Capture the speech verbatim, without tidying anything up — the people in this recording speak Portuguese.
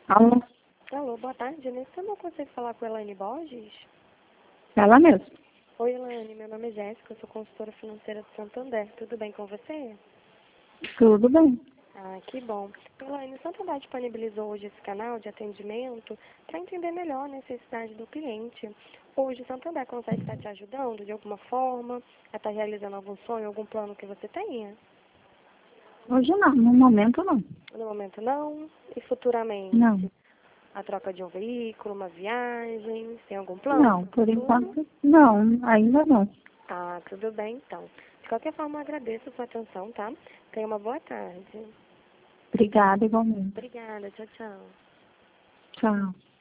Alô? Alô, boa tarde. Nesse eu não consigo falar com a Elaine Borges? Ela mesmo. Oi, Elaine. Meu nome é Jéssica, eu sou consultora financeira do Santander. Tudo bem com você? Tudo bem. Ah, que bom. Elaine, o Santander disponibilizou hoje esse canal de atendimento para entender melhor a necessidade do cliente. Hoje o Santander consegue estar te ajudando de alguma forma, a estar realizando algum sonho, algum plano que você tenha? Hoje não, no momento não. No momento não. E futuramente? Não. A troca de um veículo, uma viagem, tem algum plano Não, para o por futuro? enquanto não, ainda não. Tá, tudo bem então. De qualquer forma, eu agradeço a sua atenção, tá? Tenha uma boa tarde. Obrigada igualmente. Obrigada, tchau, tchau. Tchau.